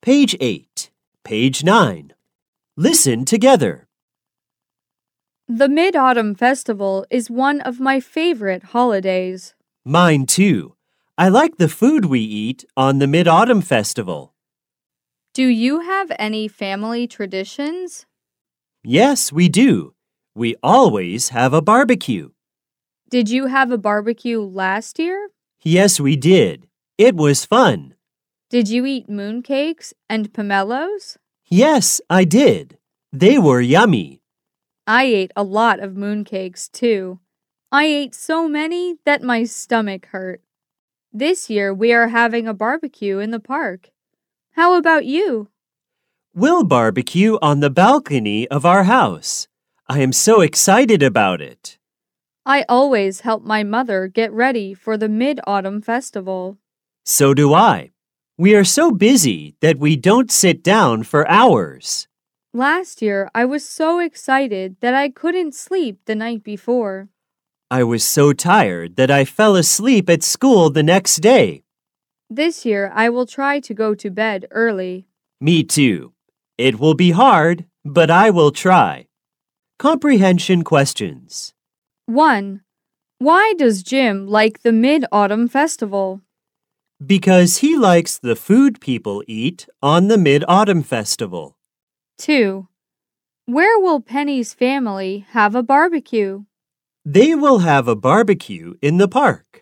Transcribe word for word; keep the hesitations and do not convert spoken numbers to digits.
Page eight. Page nine. Listen together. The Mid-Autumn Festival is one of my favorite holidays. Mine too. I like the food we eat on the Mid-Autumn Festival. Do you have any family traditions? Yes, we do. We always have a barbecue. Did you have a barbecue last year? Yes, we did. It was fun. Did you eat mooncakes and pomelos? Yes, I did. They were yummy. I ate a lot of mooncakes too. I ate so many that my stomach hurt. This year we are having a barbecue in the park. How about you? We'll barbecue on the balcony of our house. I am so excited about it. I always help my mother get ready for the Mid-Autumn Festival. So do I. We are so busy that we don't sit down for hours. Last year I was so excited that I couldn't sleep the night before. I was so tired that I fell asleep at school the next day. This year I will try to go to bed early. Me too. It will be hard, but I will try. Comprehension questions. one. Why does Jim like the Mid-Autumn Festival? Because he likes the food people eat on the Mid-Autumn Festival. two. Where will Penny's family have a barbecue? They will have a barbecue in the park.